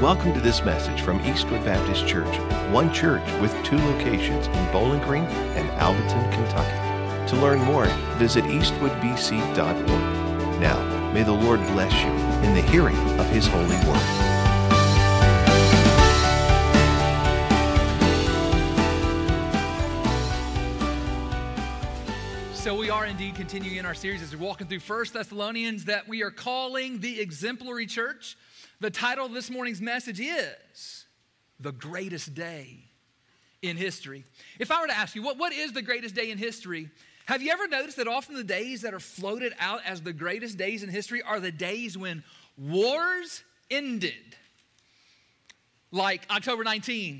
Welcome to this message from Eastwood Baptist Church, one church with two locations in Bowling Green and Alvaton, Kentucky. To learn more, visit eastwoodbc.org. Now, may the Lord bless you in the hearing of His holy word. So we are indeed continuing in our series as we're walking through 1 Thessalonians that we are calling the Exemplary Church. The title of this morning's message is The Greatest Day in History. If I were to ask you, what is the greatest day in history? Have you ever noticed that often the days that are floated out as the greatest days in history are the days when wars ended? Like October 19,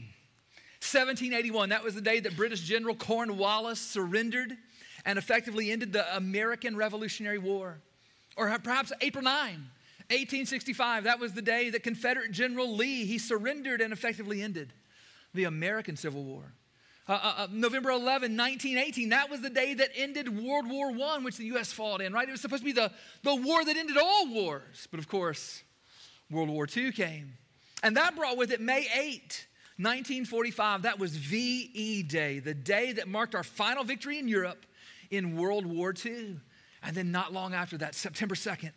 1781. That was the day that British General Cornwallis surrendered and effectively ended the American Revolutionary War. Or perhaps April 9, 1865, that was the day that Confederate General Lee, he surrendered and effectively ended the American Civil War. November 11, 1918, that was the day that ended World War I, which the U.S. fought in, right? It was supposed to be the war that ended all wars. But of course, World War II came. And that brought with it May 8, 1945. That was VE Day, the day that marked our final victory in Europe in World War II. And then not long after that, September 2nd,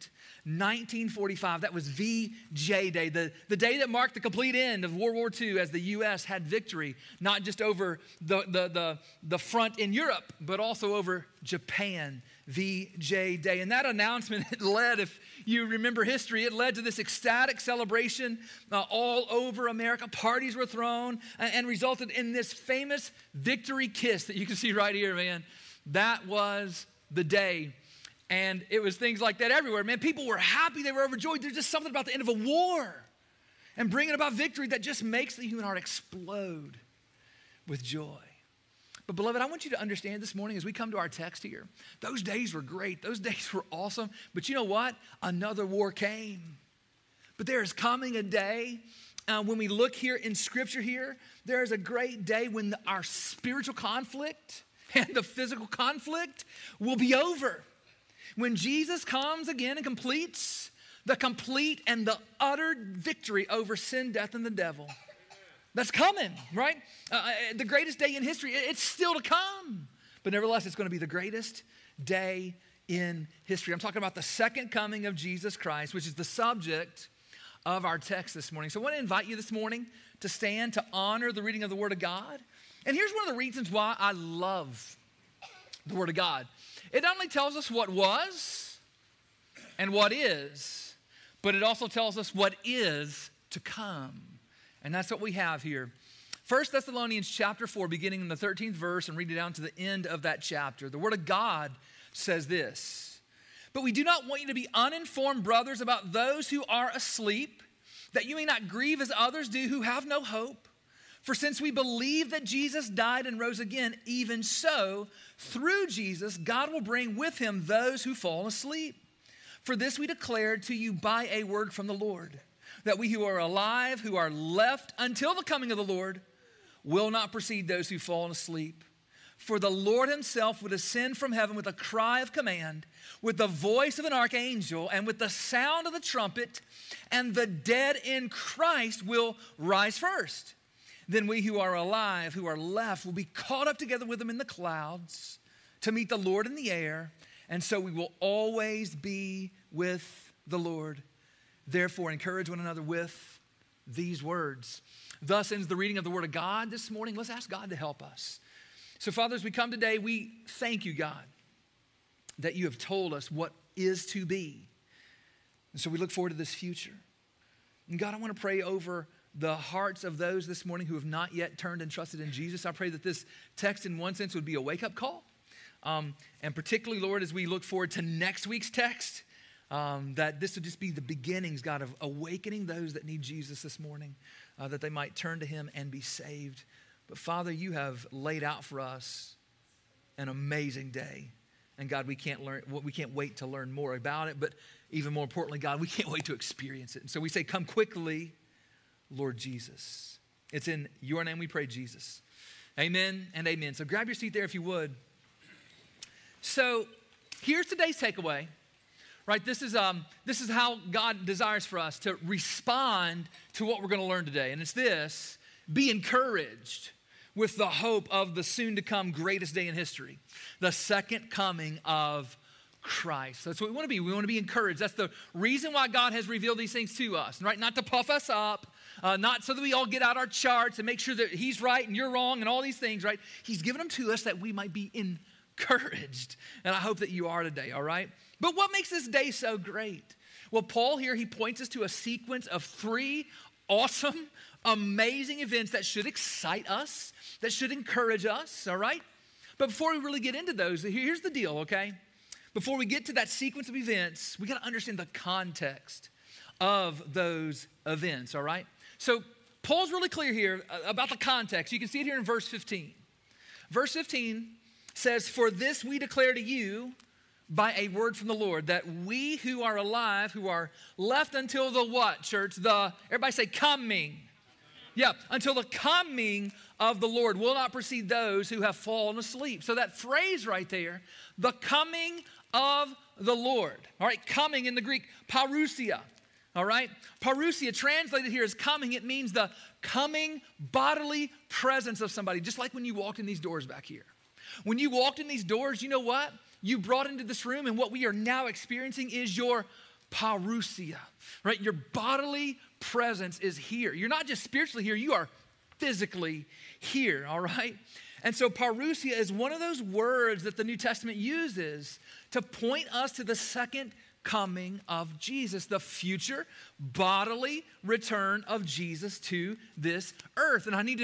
1945, that was VJ Day, the day that marked the complete end of World War II as the U.S. had victory, not just over the front in Europe, but also over Japan, VJ Day. And that announcement, it led, if you remember history, it led to this ecstatic celebration all over America. Parties were thrown and resulted in this famous victory kiss that you can see right here, man. That was the day. And it was things like that everywhere. Man, people were happy. They were overjoyed. There's just something about the end of a war and bringing about victory that just makes the human heart explode with joy. But beloved, I want you to understand this morning as we come to our text here, those days were great. Those days were awesome. But you know what? Another war came. But there is coming a day when we look here in Scripture here, there is a great day when our spiritual conflict and the physical conflict will be over. When Jesus comes again and completes the complete and the utter victory over sin, death, and the devil. That's coming, right? The greatest day in history, it's still to come. But nevertheless, it's going to be the greatest day in history. I'm talking about the second coming of Jesus Christ, which is the subject of our text this morning. So I want to invite you this morning to stand to honor the reading of the Word of God. And here's one of the reasons why I love the Word of God. It not only tells us what was and what is, but it also tells us what is to come. And that's what we have here. 1 Thessalonians chapter 4, beginning in the 13th verse and read it down to the end of that chapter. The Word of God says this: "But we do not want you to be uninformed, brothers, about those who are asleep, that you may not grieve as others do who have no hope. For since we believe that Jesus died and rose again, even so, through Jesus, God will bring with him those who fall asleep. For this we declared to you by a word from the Lord, that we who are alive, who are left until the coming of the Lord, will not precede those who fall asleep. For the Lord himself would ascend from heaven with a cry of command, with the voice of an archangel, and with the sound of the trumpet, and the dead in Christ will rise first. Then we who are alive, who are left, will be caught up together with them in the clouds to meet the Lord in the air. And so we will always be with the Lord. Therefore, encourage one another with these words." Thus ends the reading of the Word of God this morning. Let's ask God to help us. So, Father, as we come today, we thank you, God, that you have told us what is to be. And so we look forward to this future. And God, I want to pray over the hearts of those this morning who have not yet turned and trusted in Jesus. I pray that this text in one sense would be a wake-up call. And particularly, Lord, as we look forward to next week's text, that this would just be the beginnings, God, of awakening those that need Jesus this morning, that they might turn to him and be saved. But Father, you have laid out for us an amazing day. And God, we can't wait to learn more about it. But even more importantly, God, we can't wait to experience it. And so we say, come quickly, Lord Jesus. It's in your name we pray, Jesus. Amen and amen. So grab your seat there if you would. So here's today's takeaway. right? This is how God desires for us to respond to what we're going to learn today. And it's this: be encouraged with the hope of the soon-to-come greatest day in history, the second coming of Christ. That's what we want to be. We want to be encouraged. That's the reason why God has revealed these things to us, right? Not to puff us up, not so that we all get out our charts and make sure that he's right and you're wrong and all these things, right? He's given them to us that we might be encouraged. And I hope that you are today, all right? But what makes this day so great? Well, Paul here, he points us to a sequence of 3 awesome, amazing events that should excite us, that should encourage us, all right? But before we really get into those, here's the deal, okay? Before we get to that sequence of events, we got to understand the context of those events, all right? So Paul's really clear here about the context. You can see it here in verse 15. Verse 15 says, "For this we declare to you by a word from the Lord, that we who are alive, who are left until the" what, church? Everybody say coming. Yeah, until the coming of the Lord will not precede those who have fallen asleep. So that phrase right there, the coming of the Lord. All right, coming in the Greek, parousia. All right, parousia translated here as coming, it means the coming bodily presence of somebody, just like when you walked in these doors back here. When you walked in these doors, you know what? You brought into this room, and what we are now experiencing is your parousia, right? Your bodily presence is here. You're not just spiritually here, you are physically here, all right? And so parousia is one of those words that the New Testament uses to point us to the second coming of Jesus, the future bodily return of Jesus to this earth. And I need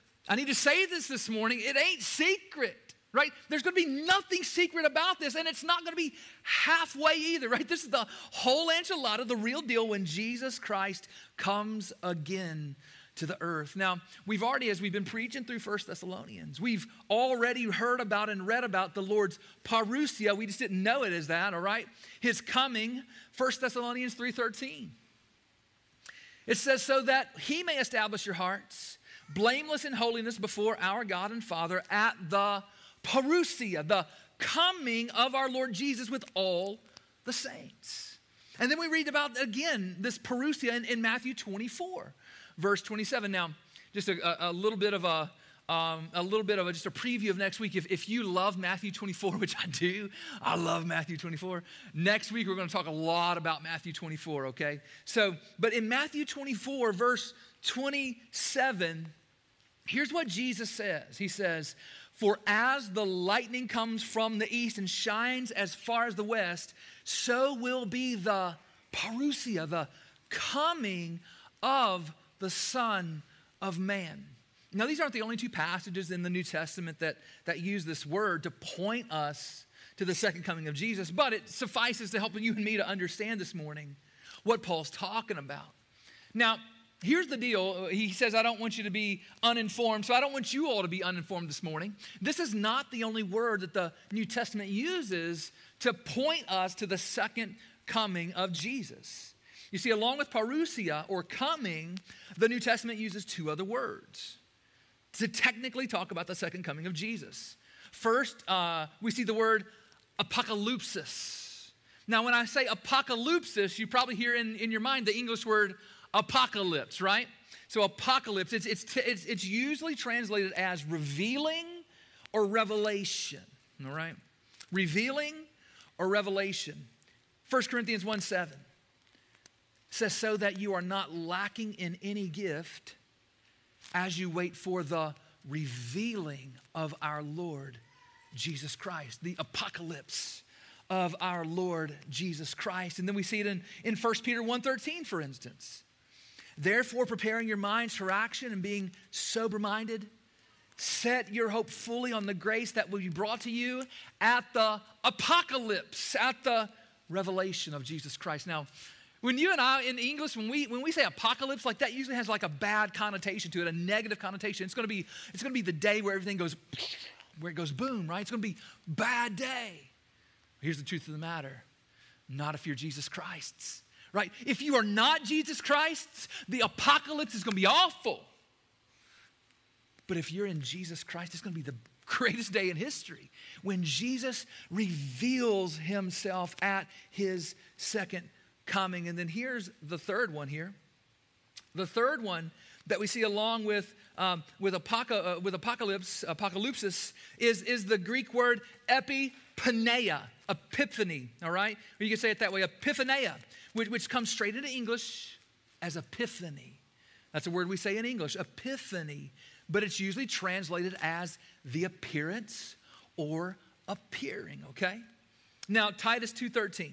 to say this morning, it ain't secret. Right? There's going to be nothing secret about this, and it's not going to be halfway either, right? This is the whole enchilada, the real deal when Jesus Christ comes again to the earth. Now, we've already, as we've been preaching through 1 Thessalonians, we've already heard about and read about the Lord's parousia. We just didn't know it as that, all right? His coming, 1 Thessalonians 3:13. It says, "So that he may establish your hearts, blameless in holiness before our God and Father at the parousia," the coming of our Lord Jesus with all the saints. And then we read about, again, this parousia in Matthew 24, verse 27. Now, just a little bit of just a preview of next week. If you love Matthew 24, which I do, I love Matthew 24. Next week, we're going to talk a lot about Matthew 24, okay? So, but in Matthew 24, verse 27, here's what Jesus says. He says, "For as the lightning comes from the east and shines as far as the west, so will be the parousia," the coming of the Son of Man. Now, these aren't the only 2 passages in the New Testament that use this word to point us to the second coming of Jesus, but it suffices to help you and me to understand this morning what Paul's talking about. Now, here's the deal. He says, I don't want you to be uninformed, so I don't want you all to be uninformed this morning. This is not the only word that the New Testament uses to point us to the second coming of Jesus. You see, along with parousia, or coming, the New Testament uses 2 other words to technically talk about the second coming of Jesus. First, we see the word apocalypsis. Now, when I say apocalypsis, you probably hear in your mind the English word apocalypse, right? So apocalypse, it's usually translated as revealing or revelation, all right? Revealing or revelation. 1 Corinthians 1:7 says, "So that you are not lacking in any gift as you wait for the revealing of our Lord Jesus Christ," the apocalypse of our Lord Jesus Christ. And then we see it in 1 Peter 1:13, for instance. "Therefore, preparing your minds for action and being sober-minded, set your hope fully on the grace that will be brought to you at the apocalypse," at the revelation of Jesus Christ. Now, when you and I, in English, when we say apocalypse, like that usually has like a bad connotation to it, a negative connotation. It's going to be the day where everything goes, where it goes boom, right? It's going to be bad day. Here's the truth of the matter. Not if you're Jesus Christ's, right? If you are not Jesus Christ's, the apocalypse is going to be awful. But if you're in Jesus Christ, it's going to be the greatest day in history, when Jesus reveals himself at his second coming. And then here's the third one here. The third one that we see along with apocalypse is the Greek word epiphania, epiphany, all right? Or you can say it that way, epiphania, which comes straight into English as epiphany. That's a word we say in English, epiphany, but it's usually translated as the appearance or appearing, okay? Now, Titus 2:13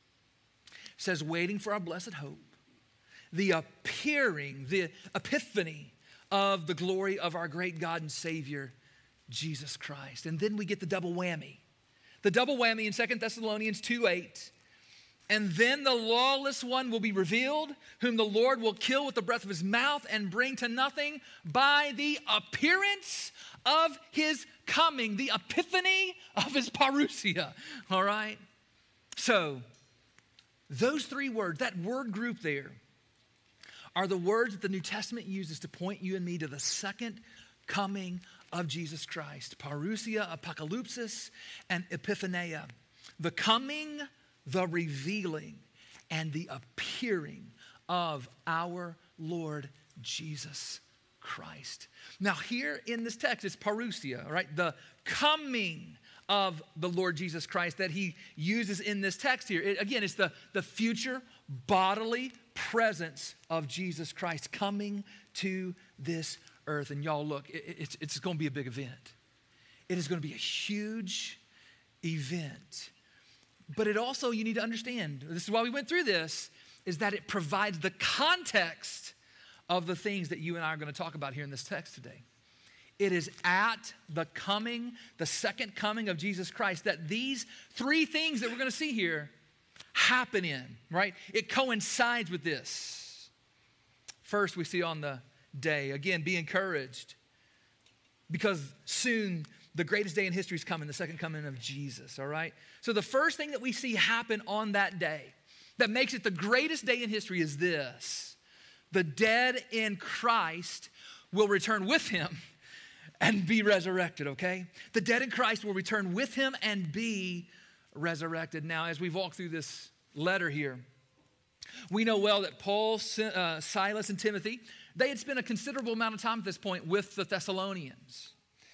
says, waiting for our blessed hope, the appearing, the epiphany of the glory of our great God and Savior, Jesus Christ. And then we get the double whammy. The double whammy in 2 Thessalonians 2:8. And then the lawless one will be revealed, whom the Lord will kill with the breath of his mouth and bring to nothing by the appearance of his coming, the epiphany of his parousia. All right? So, those three words, that word group there, are the words that the New Testament uses to point you and me to the second coming of Jesus Christ. Parousia, apocalypsis, and epiphania. The coming, the revealing, and the appearing of our Lord Jesus Christ. Now here in this text, it's parousia, right? The coming of the Lord Jesus Christ that he uses in this text here. Again, it's the future bodily presence of Jesus Christ coming to this earth. And y'all look, it's going to be a big event. It is going to be a huge event. But it also, you need to understand, this is why we went through this, is that it provides the context of the things that you and I are going to talk about here in this text today. It is at the coming, the second coming of Jesus Christ, that these three things that we're going to see here happen in, right? It coincides with this. First, we see on the day, again, be encouraged, because soon the greatest day in history is coming, the second coming of Jesus, all right? So the first thing that we see happen on that day that makes it the greatest day in history is this: the dead in Christ will return with him and be resurrected, okay? The dead in Christ will return with him and be resurrected. Now, as we walk through this letter here, we know well that Paul, Silas, and Timothy, they had spent a considerable amount of time at this point with the Thessalonians.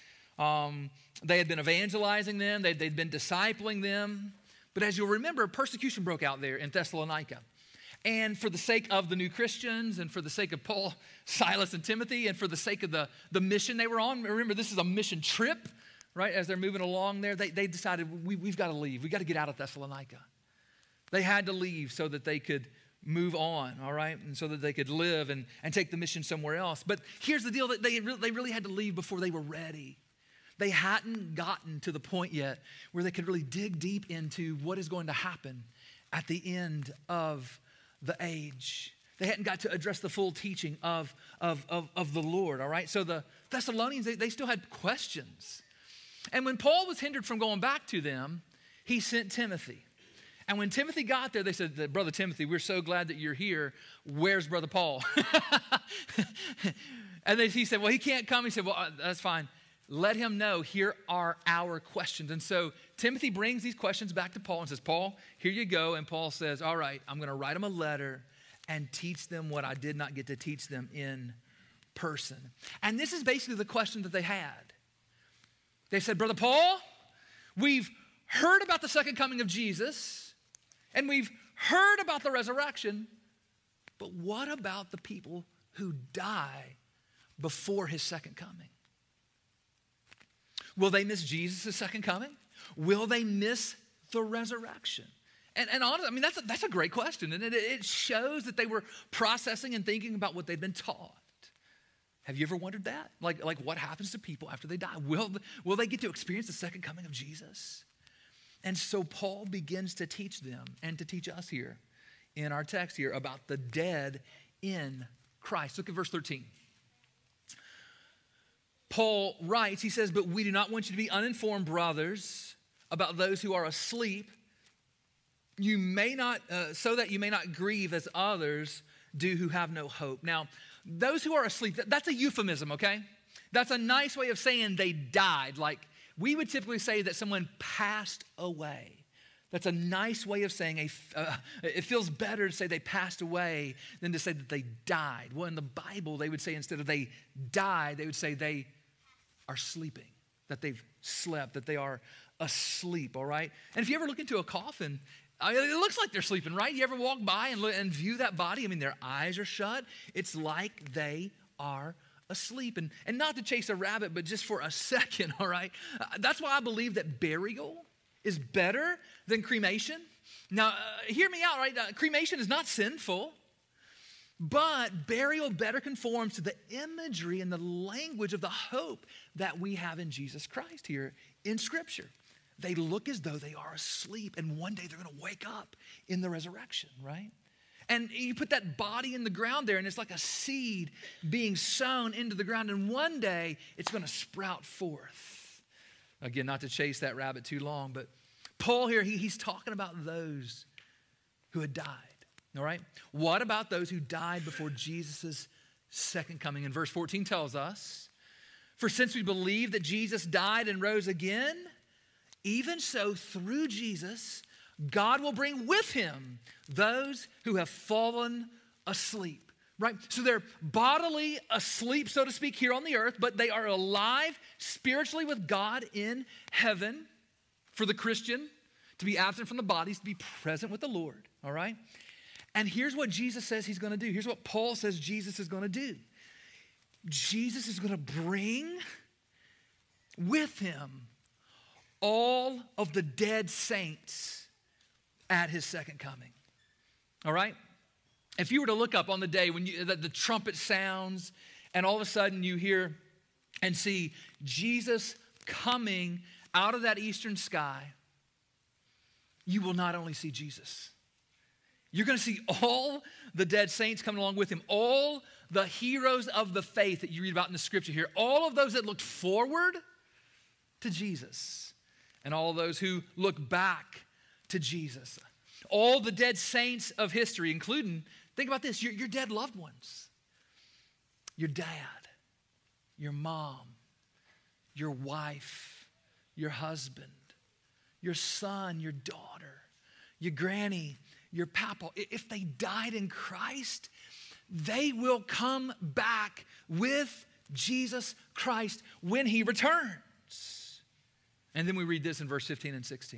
They had been evangelizing them. They'd been discipling them. But as you'll remember, persecution broke out there in Thessalonica. And for the sake of the new Christians and for the sake of Paul, Silas, and Timothy, and for the sake of the mission they were on, remember this is a mission trip, right? As they're moving along there, they decided we've got to leave. We've got to get out of Thessalonica. They had to leave so that they could move on, all right? And so that they could live and take the mission somewhere else. But here's the deal, that they really had to leave before they were ready. They hadn't gotten to the point yet where they could really dig deep into what is going to happen at the end of the age. They hadn't got to address the full teaching of the Lord, all right? So the Thessalonians, they still had questions. And when Paul was hindered from going back to them, he sent Timothy. And when Timothy got there, they said, Brother Timothy, we're so glad that you're here. Where's Brother Paul? And then he said, well, he can't come. He said, well, that's fine. Let him know, here are our questions. And so Timothy brings these questions back to Paul and says, Paul, here you go. And Paul says, all right, I'm going to write them a letter and teach them what I did not get to teach them in person. And this is basically the question that they had. They said, Brother Paul, we've heard about the second coming of Jesus, and we've heard about the resurrection, but what about the people who die before his second coming? Will they miss Jesus' second coming? Will they miss the resurrection? And honestly, I mean, that's a great question. And it shows that they were processing and thinking about what they'd been taught. Have you ever wondered that? Like what happens to people after they die? Will they get to experience the second coming of Jesus? And so Paul begins to teach them and to teach us here in our text here about the dead in Christ. Look at verse 13. Paul writes, he says, but we do not want you to be uninformed, brothers, about those who are asleep. You may not, so that you may not grieve as others do who have no hope. Now, those who are asleep, that's a euphemism, okay? That's a nice way of saying they died. Like we would typically say that someone passed away. That's a nice way of saying it feels better to say they passed away than to say that they died. Well, in the Bible, they would say instead of they died, they would say they are sleeping, that they've slept, that they are asleep, all right? And if you ever look into a coffin, it looks like they're sleeping, right? You ever walk by and view that body? I mean, their eyes are shut. It's like they are asleep. And not to chase a rabbit, but just for a second, all right? That's why I believe that burial is better than cremation. Now, hear me out, right? Cremation is not sinful, but burial better conforms to the imagery and the language of the hope that we have in Jesus Christ here in Scripture. They look as though they are asleep, and one day they're going to wake up in the resurrection, right? And you put that body in the ground there, and it's like a seed being sown into the ground, and one day it's going to sprout forth. Again, not to chase that rabbit too long, but Paul here, he's talking about those who had died, all right? What about those who died before Jesus' second coming? And verse 14 tells us, for since we believe that Jesus died and rose again, even so through Jesus, God will bring with him those who have fallen asleep, right? So they're bodily asleep, so to speak, here on the earth, but they are alive spiritually with God in heaven. For the Christian, to be absent from the bodies, to be present with the Lord, all right? And here's what Jesus says he's going to do. Here's what Paul says Jesus is going to do. Jesus is going to bring with him all of the dead saints at his second coming, all right? If you were to look up on the day when the trumpet sounds and all of a sudden you hear and see Jesus coming out of that eastern sky, you will not only see Jesus. You're going to see all the dead saints coming along with him, all the heroes of the faith that you read about in the scripture here, all of those that looked forward to Jesus, and all those who look back to Jesus. All the dead saints of history, including, think about this, your dead loved ones, your dad, your mom, your wife, your husband, your son, your daughter, your granny, your papa. If they died in Christ, they will come back with Jesus Christ when he returns. And then we read this in verse 15 and 16.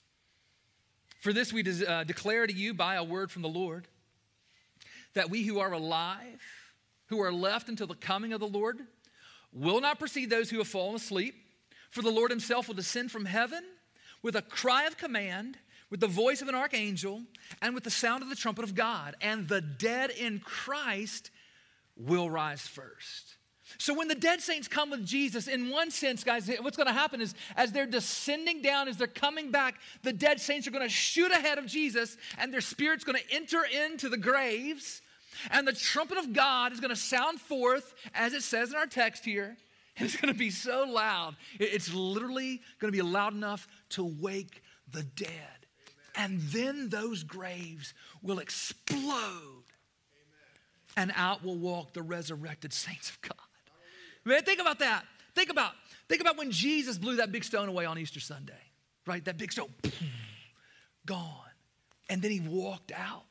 For this we declare to you by a word from the Lord, that we who are alive, who are left until the coming of the Lord, will not precede those who have fallen asleep. For the Lord himself will descend from heaven with a cry of command, with the voice of an archangel, and with the sound of the trumpet of God. And the dead in Christ will rise first. So when the dead saints come with Jesus, in one sense, guys, what's going to happen is as they're descending down, as they're coming back, the dead saints are going to shoot ahead of Jesus, and their spirit's going to enter into the graves, and the trumpet of God is going to sound forth, as it says in our text here. It's going to be so loud. It's literally going to be loud enough to wake the dead. Amen. And then those graves will explode. Amen. And out will walk the resurrected saints of God. Man, think about that. Think about when Jesus blew that big stone away on Easter Sunday, right? That big stone, gone. And then he walked out.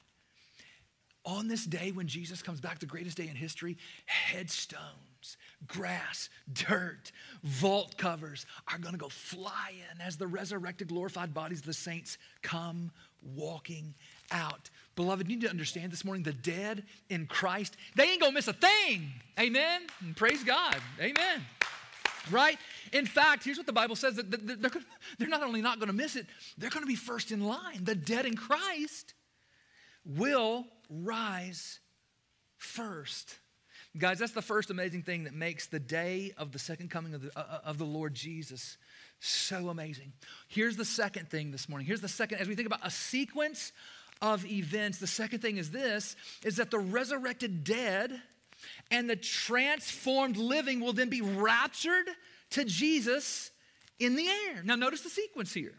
On this day when Jesus comes back, the greatest day in history, headstones, grass, dirt, vault covers are going to go flying as the resurrected, glorified bodies of the saints come walking out. Beloved, you need to understand this morning, the dead in Christ, they ain't going to miss a thing. Amen? And praise God. Amen. Right? In fact, here's what the Bible says, that they're not only not going to miss it, they're going to be first in line. The dead in Christ will rise first. Guys, that's the first amazing thing that makes the day of the second coming of the Lord Jesus so amazing. Here's the second thing this morning. Here's the second, as we think about a sequence of events, the second thing is this, is that the resurrected dead and the transformed living will then be raptured to Jesus in the air. Now notice the sequence here.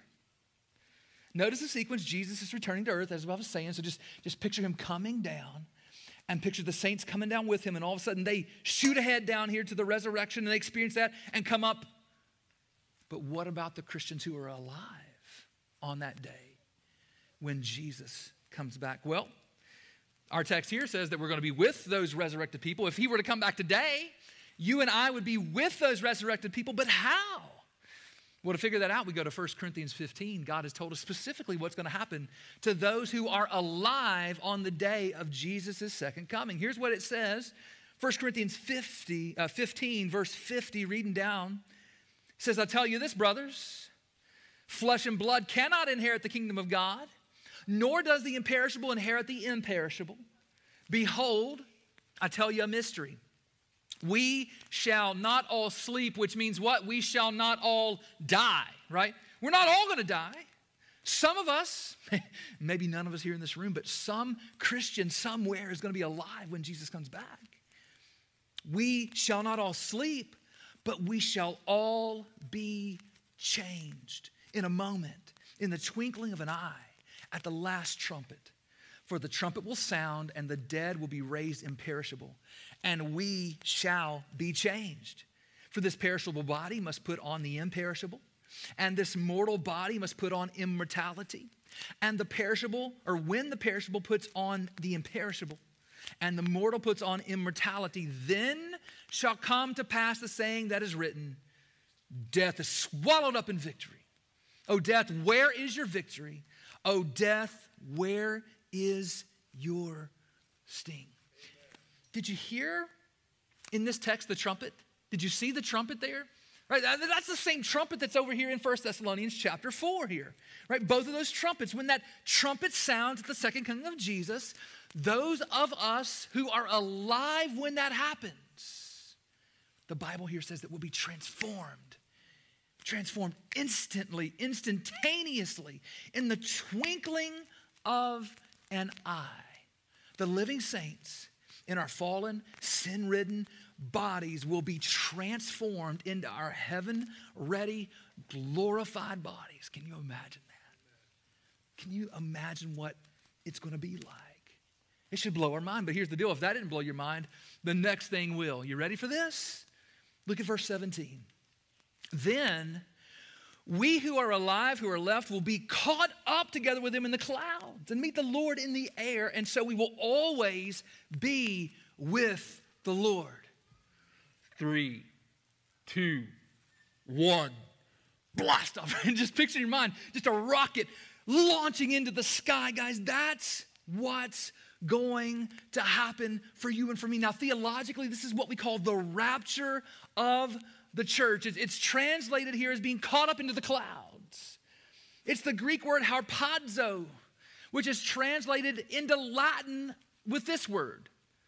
Notice the sequence. Jesus is returning to earth, as I was saying, so just picture him coming down. And picture the saints coming down with him, and all of a sudden they shoot ahead down here to the resurrection, and they experience that and come up. But what about the Christians who are alive on that day when Jesus comes back? Well, our text here says that we're going to be with those resurrected people. If he were to come back today, you and I would be with those resurrected people, but how? Well, to figure that out, we go to 1 Corinthians 15. God has told us specifically what's going to happen to those who are alive on the day of Jesus' second coming. Here's what it says, 1 Corinthians 15, verse 50, reading down. It says, I tell you this, brothers, flesh and blood cannot inherit the kingdom of God, nor does the imperishable inherit the imperishable. Behold, I tell you a mystery. We shall not all sleep, which means what? We shall not all die, right? We're not all going to die. Some of us, maybe none of us here in this room, but some Christian somewhere is going to be alive when Jesus comes back. We shall not all sleep, but we shall all be changed in a moment, in the twinkling of an eye, at the last trumpet. For the trumpet will sound, and the dead will be raised imperishable, and we shall be changed. For this perishable body must put on the imperishable, and this mortal body must put on immortality. And the perishable, or when the perishable puts on the imperishable, and the mortal puts on immortality, then shall come to pass the saying that is written, death is swallowed up in victory. O death, where is your victory? O death, where is your sting? Did you hear in this text the trumpet? Did you see the trumpet there? Right, that's the same trumpet that's over here in 1 Thessalonians chapter 4 here. Right, both of those trumpets. When that trumpet sounds at the second coming of Jesus, those of us who are alive when that happens, the Bible here says that we'll be transformed instantly, instantaneously, in the twinkling of an eye. The living saints in our fallen, sin-ridden bodies will be transformed into our heaven-ready, glorified bodies. Can you imagine that? Can you imagine what it's going to be like? It should blow our mind, but here's the deal. If that didn't blow your mind, the next thing will. You ready for this? Look at verse 17. Then we who are alive, who are left, will be caught up together with him in the clouds and meet the Lord in the air. And so we will always be with the Lord. 3, 2, 1, blast off. And just picture in your mind, just a rocket launching into the sky. Guys, that's what's going to happen for you and for me. Now, theologically, this is what we call the rapture of the church. It's translated here as being caught up into the clouds. It's the Greek word harpazo, which is translated into Latin with this word,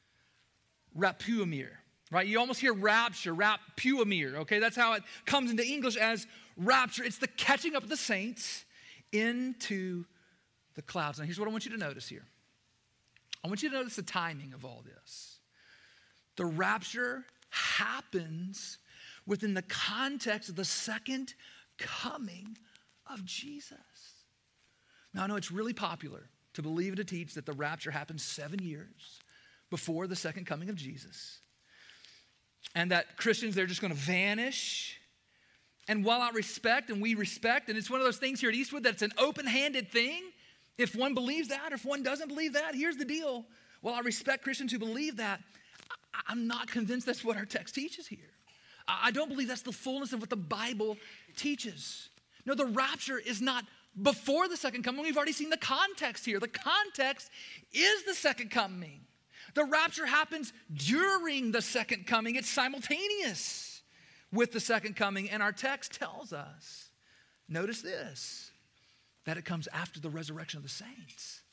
rapuamir, right? You almost hear rapture, rapuamir, okay? That's how it comes into English as rapture. It's the catching up of the saints into the clouds. Now, here's what I want you to notice here. I want you to notice the timing of all this. The rapture happens within the context of the second coming of Jesus. Now, I know it's really popular to believe and to teach that the rapture happens 7 years before the second coming of Jesus, and that Christians, they're just going to vanish. And while I respect, and we respect, and it's one of those things here at Eastwood that's an open-handed thing, if one believes that, or if one doesn't believe that, here's the deal. While I respect Christians who believe that, I'm not convinced that's what our text teaches here. I don't believe that's the fullness of what the Bible teaches. No, the rapture is not before the second coming. We've already seen the context here. The context is the second coming. The rapture happens during the second coming. It's simultaneous with the second coming. And our text tells us, notice this, that it comes after the resurrection of the saints.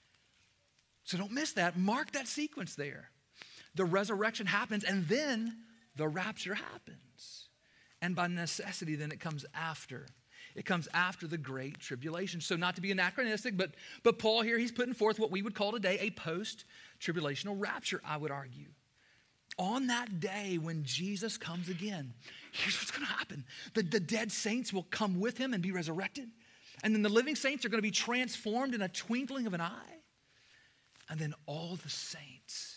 So don't miss that. Mark that sequence there. The resurrection happens, and then the rapture happens. And by necessity, then it comes after. It comes after the Great Tribulation. So not to be anachronistic, but Paul here, he's putting forth what we would call today a post-tribulational rapture, I would argue. On that day when Jesus comes again, here's what's going to happen. The dead saints will come with him and be resurrected. And then the living saints are going to be transformed in a twinkling of an eye. And then all the saints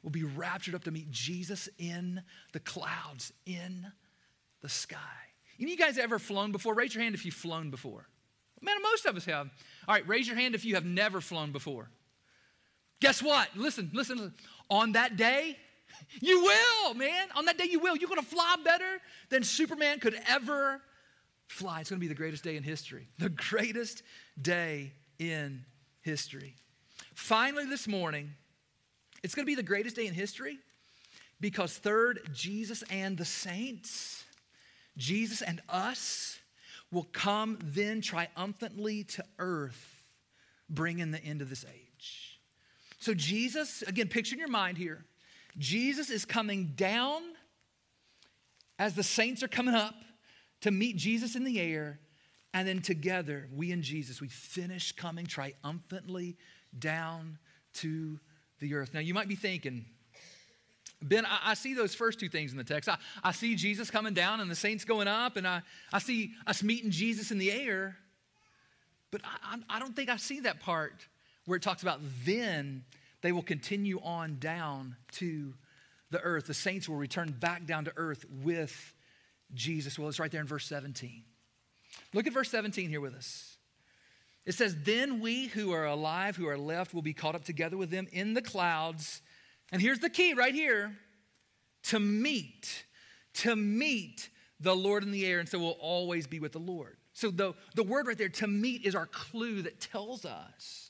will be raptured up to meet Jesus in the clouds, in the sky. Any of you guys ever flown before? Raise your hand if you've flown before. Man, most of us have. All right, raise your hand if you have never flown before. Guess what? Listen. On that day, you will, man. On that day, you will. You're going to fly better than Superman could ever fly. It's going to be the greatest day in history. The greatest day in history. Finally, this morning, it's going to be the greatest day in history because third, Jesus and the saints, Jesus and us will come then triumphantly to earth, bringing the end of this age. So Jesus, again, picture in your mind here, Jesus is coming down as the saints are coming up to meet Jesus in the air, and then together, we and Jesus, we finish coming triumphantly down to the earth. Now, you might be thinking, Ben, I see those first two things in the text. I see Jesus coming down and the saints going up, and I see us meeting Jesus in the air, but I don't think I see that part where it talks about then they will continue on down to the earth. The saints will return back down to earth with Jesus. Well, it's right there in verse 17. Look at verse 17 here with us. It says, then we who are alive, who are left, will be caught up together with them in the clouds. And here's the key right here, to meet the Lord in the air. And so we'll always be with the Lord. So the word right there, to meet, is our clue that tells us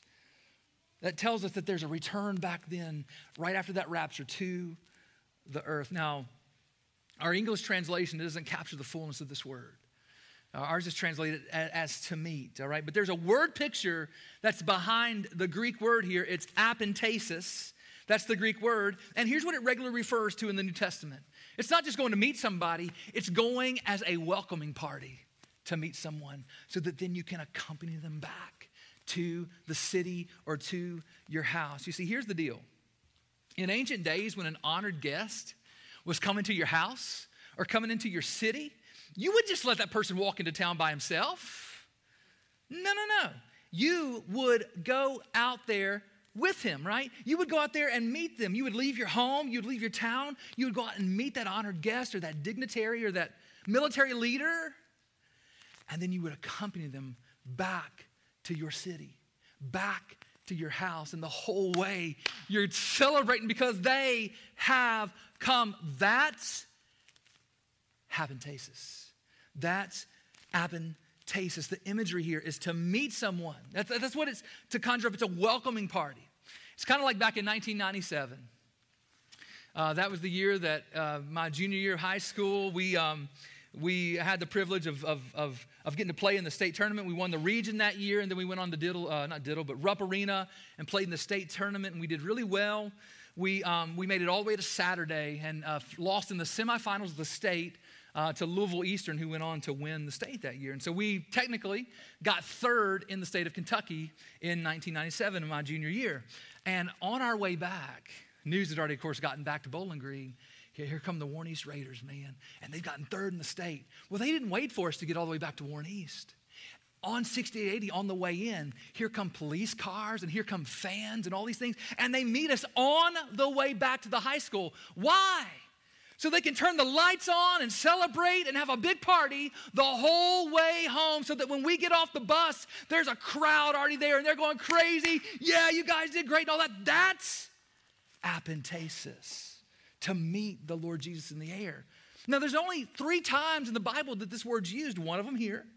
that there's a return back then, right after that rapture, to the earth. Now, our English translation doesn't capture the fullness of this word. Ours is translated as to meet, all right? But there's a word picture that's behind the Greek word here. It's apentesis. That's the Greek word. And here's what it regularly refers to in the New Testament. It's not just going to meet somebody. It's going as a welcoming party to meet someone so that then you can accompany them back to the city or to your house. You see, here's the deal. In ancient days, when an honored guest was coming to your house or coming into your city, you would just let that person walk into town by himself. No. You would go out there with him, right? You would go out there and meet them. You would leave your home, you'd leave your town, you would go out and meet that honored guest or that dignitary or that military leader, and then you would accompany them back to your city, back to your house, and the whole way you're celebrating because they have come. That's apentesis. That's apentesis. The imagery here is to meet someone. That's what it's to conjure up. It's a welcoming party. It's kind of like back in 1997. That was the year that my junior year of high school, we had the privilege of getting to play in the state tournament. We won the region that year, and then we went on to Rupp Arena and played in the state tournament, and we did really well. We made it all the way to Saturday and lost in the semifinals of the state to Louisville Eastern, who went on to win the state that year. And so we technically got third in the state of Kentucky in 1997 in my junior year. And on our way back, news had already, of course, gotten back to Bowling Green. Here come the Warren East Raiders, man. And they've gotten third in the state. Well, they didn't wait for us to get all the way back to Warren East. On 6880, on the way in, here come police cars and here come fans and all these things. And they meet us on the way back to the high school. Why? So they can turn the lights on and celebrate and have a big party the whole way home so that when we get off the bus, there's a crowd already there and they're going crazy. Yeah, you guys did great and all that. That's apentesis, to meet the Lord Jesus in the air. Now, there's only 3 times in the Bible that this word's used. One of them here.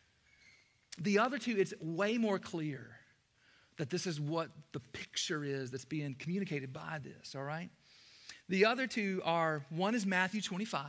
The other 2, it's way more clear that this is what the picture is that's being communicated by this, all right? The other 2 are, one is Matthew 25,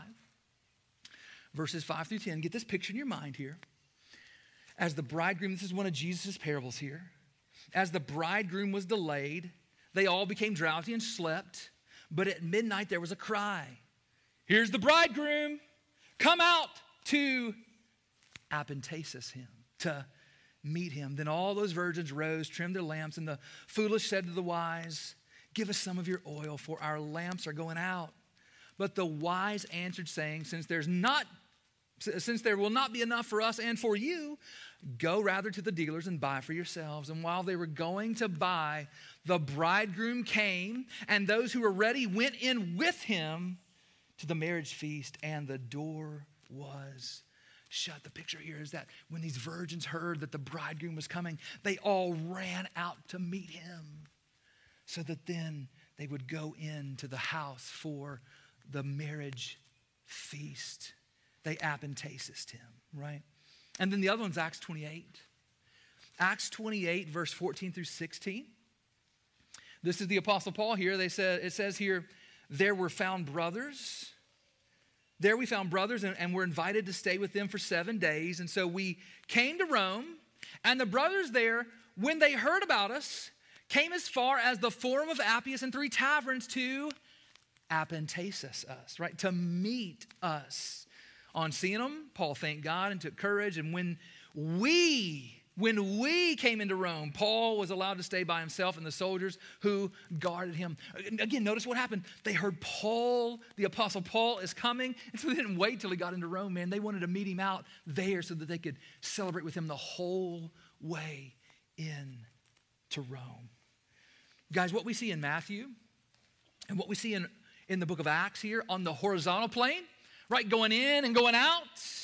verses 5 through 10. Get this picture in your mind here. As the bridegroom, this is one of Jesus' parables here. As the bridegroom was delayed, they all became drowsy and slept. But at midnight there was a cry. Here's the bridegroom. Come out to apentesis him, to meet him. Then all those virgins rose, trimmed their lamps, and the foolish said to the wise, give us some of your oil, for our lamps are going out. But the wise answered, saying, since there will not be enough for us and for you, Go rather to the dealers and buy for yourselves. And while they were going to buy, the bridegroom came, and those who were ready went in with him to the marriage feast, and the door was shut. The picture here is that when these virgins heard that the bridegroom was coming, they all ran out to meet him so that then they would go into the house for the marriage feast. They appetized him, right? And then the other one's Acts 28. Acts 28, verse 14 through 16. This is the Apostle Paul here. It says here, there we found brothers, and were invited to stay with them for 7 days. And so we came to Rome, and the brothers there, when they heard about us, came as far as the Forum of Appius and 3 taverns to appetize us, right? To meet us. On seeing them, Paul thanked God and took courage. And when we came into Rome, Paul was allowed to stay by himself and the soldiers who guarded him. Again, notice what happened. They heard Paul, the Apostle Paul, is coming. And so they didn't wait till he got into Rome, man. They wanted to meet him out there so that they could celebrate with him the whole way in to Rome. Guys, what we see in Matthew and what we see in the book of Acts here on the horizontal plane, right, going in and going out,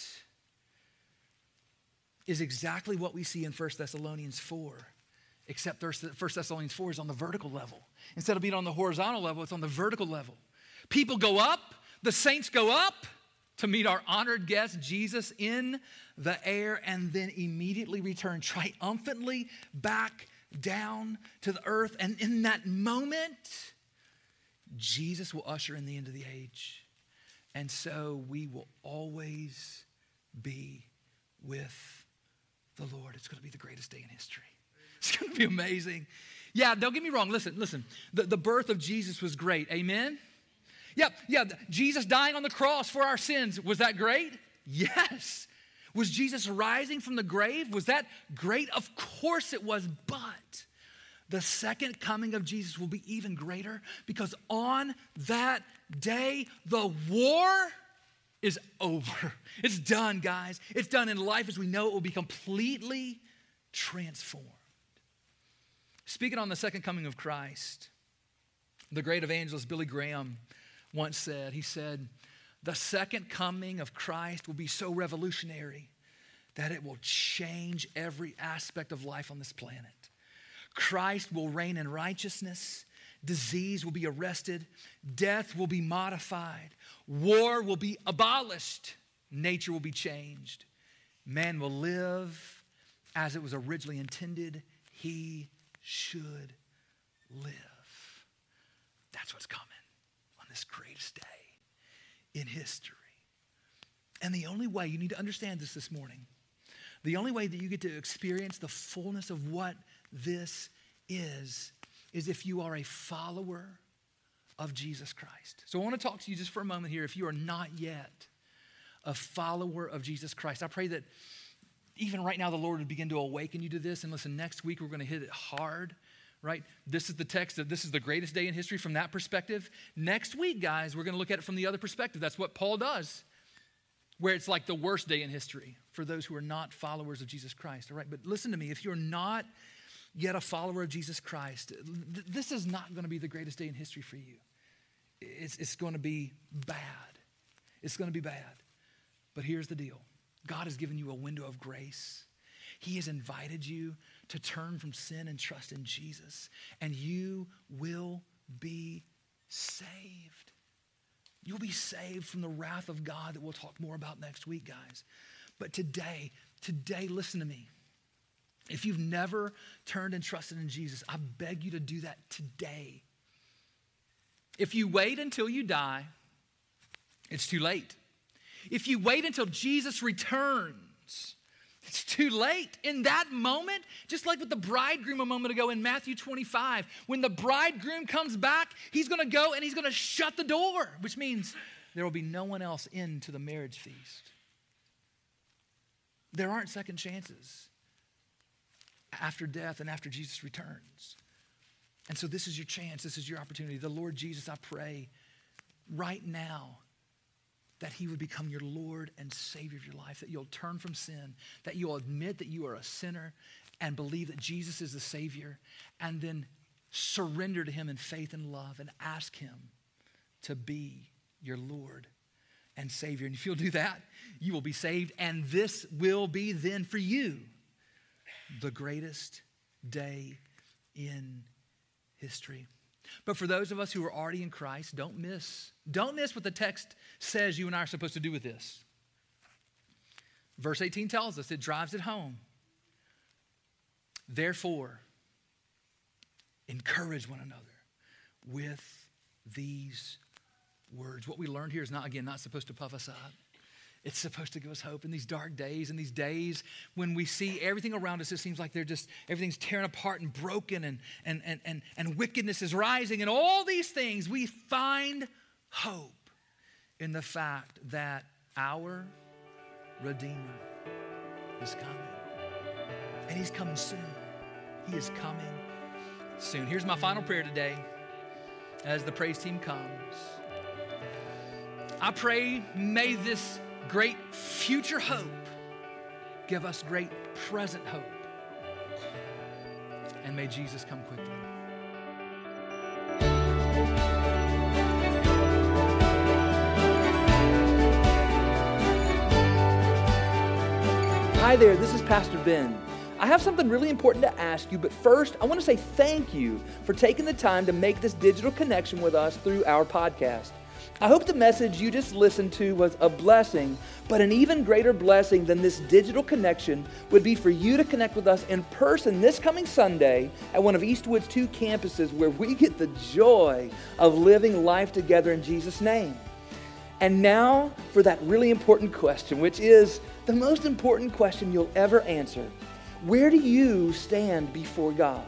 is exactly what we see in 1 Thessalonians 4, except 1 Thessalonians 4 is on the vertical level. Instead of being on the horizontal level, it's on the vertical level. People go up, the saints go up to meet our honored guest, Jesus, in the air, and then immediately return triumphantly back down to the earth. And in that moment, Jesus will usher in the end of the age. And so we will always be with the Lord. It's going to be the greatest day in history. It's going to be amazing. Yeah, don't get me wrong. Listen. The birth of Jesus was great. Amen? Yeah. Jesus dying on the cross for our sins. Was that great? Yes. Was Jesus rising from the grave? Was that great? Of course it was. But the second coming of Jesus will be even greater, because on that day, the war is over. It's done, guys. It's done, in life as we know it will be completely transformed. Speaking on the second coming of Christ, the great evangelist Billy Graham once said, he said, the second coming of Christ will be so revolutionary that it will change every aspect of life on this planet. Christ will reign in righteousness. Disease will be arrested. Death will be modified. War will be abolished. Nature will be changed. Man will live as it was originally intended he should live. That's what's coming on this greatest day in history. And the only way, you need to understand this morning, the only way that you get to experience the fullness of what this is if you are a follower of Jesus Christ. So I want to talk to you just for a moment here. If you are not yet a follower of Jesus Christ, I pray that even right now the Lord would begin to awaken you to this. And listen, next week we're going to hit it hard, right? This is the text of this is the greatest day in history from that perspective. Next week, guys, we're going to look at it from the other perspective. That's what Paul does, where it's like the worst day in history for those who are not followers of Jesus Christ, all right? But listen to me, if you're not yet a follower of Jesus Christ, this is not going to be the greatest day in history for you. It's going to be bad. It's going to be bad. But here's the deal. God has given you a window of grace. He has invited you to turn from sin and trust in Jesus, and you will be saved. You'll be saved from the wrath of God that we'll talk more about next week, guys. But today, listen to me. If you've never turned and trusted in Jesus, I beg you to do that today. If you wait until you die, it's too late. If you wait until Jesus returns, it's too late. In that moment, just like with the bridegroom a moment ago in Matthew 25, when the bridegroom comes back, he's going to go and he's going to shut the door, which means there will be no one else into the marriage feast. There aren't second chances after death and after Jesus returns. And so this is your chance. This is your opportunity. The Lord Jesus, I pray right now that he would become your Lord and Savior of your life, that you'll turn from sin, that you'll admit that you are a sinner and believe that Jesus is the Savior, and then surrender to him in faith and love and ask him to be your Lord and Savior. And if you'll do that, you will be saved, and this will be then for you the greatest day in history. But for those of us who are already in Christ, don't miss what the text says you and I are supposed to do with this. Verse 18 tells us, it drives it home. Therefore, encourage one another with these words. What we learned here is not supposed to puff us up. It's supposed to give us hope in these dark days, in these days when we see everything around us, it seems like everything's tearing apart and broken and wickedness is rising and all these things. We find hope in the fact that our Redeemer is coming. And he's coming soon. He is coming soon. Here's my final prayer today as the praise team comes. I pray, may this great future hope give us great present hope. And may Jesus come quickly. Hi there, this is Pastor Ben. I have something really important to ask you, but first, I want to say thank you for taking the time to make this digital connection with us through our podcast. I hope the message you just listened to was a blessing, but an even greater blessing than this digital connection would be for you to connect with us in person this coming Sunday at one of Eastwood's 2 campuses where we get the joy of living life together in Jesus' name. And now for that really important question, which is the most important question you'll ever answer. Where do you stand before God?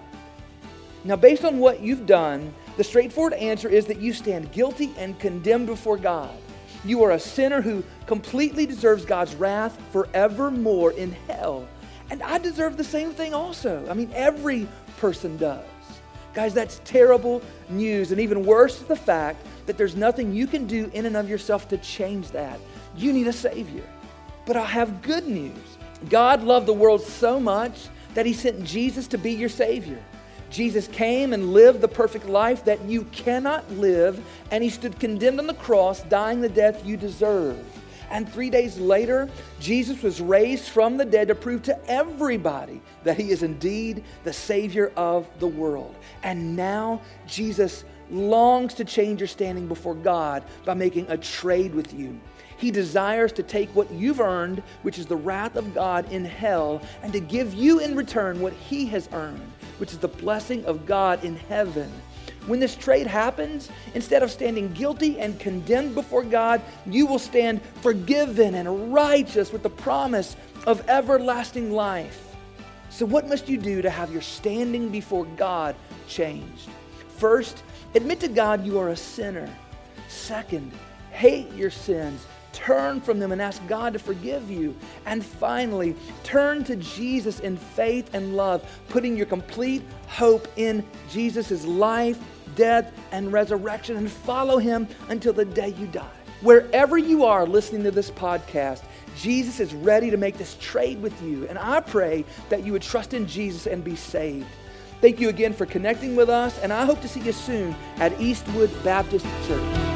Now, based on what you've done, the straightforward answer is that you stand guilty and condemned before God. You are a sinner who completely deserves God's wrath forevermore in hell. And I deserve the same thing also. I mean, every person does. Guys, that's terrible news. And even worse is the fact that there's nothing you can do in and of yourself to change that. You need a Savior. But I have good news. God loved the world so much that he sent Jesus to be your Savior. Jesus came and lived the perfect life that you cannot live, and he stood condemned on the cross, dying the death you deserve. And 3 days later, Jesus was raised from the dead to prove to everybody that he is indeed the Savior of the world. And now Jesus longs to change your standing before God by making a trade with you. He desires to take what you've earned, which is the wrath of God in hell, and to give you in return what he has earned, which is the blessing of God in heaven. When this trade happens, instead of standing guilty and condemned before God, you will stand forgiven and righteous with the promise of everlasting life. So what must you do to have your standing before God changed? First, admit to God you are a sinner. Second, hate your sins. Turn from them and ask God to forgive you. And finally, turn to Jesus in faith and love, putting your complete hope in Jesus' life, death, and resurrection, and follow him until the day you die. Wherever you are listening to this podcast, Jesus is ready to make this trade with you. And I pray that you would trust in Jesus and be saved. Thank you again for connecting with us, and I hope to see you soon at Eastwood Baptist Church.